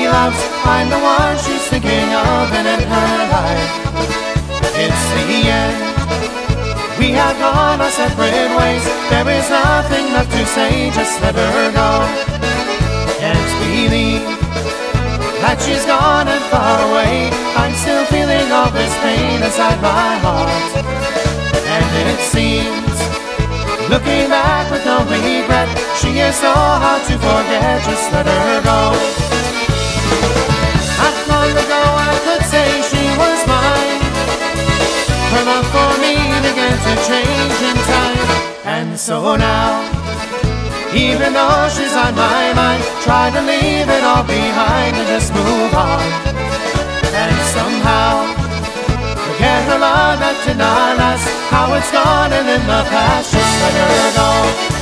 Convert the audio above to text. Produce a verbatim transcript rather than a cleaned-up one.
loves, I'm the one she's thinking of, and in her life it's the end. We have gone our separate ways, there is nothing left to say, just let her go. Can't believe that she's gone and far away. I'm still feeling all this pain inside my heart, and it seems, looking back with no regret, she is so hard to forget, just let her go. Not long ago I could say she was mine, her love for me began to change in time. And so now, even though she's on my mind, try to leave it all behind and just move on. And somehow forget her love that did not last, how it's gone and in the past, just let her go.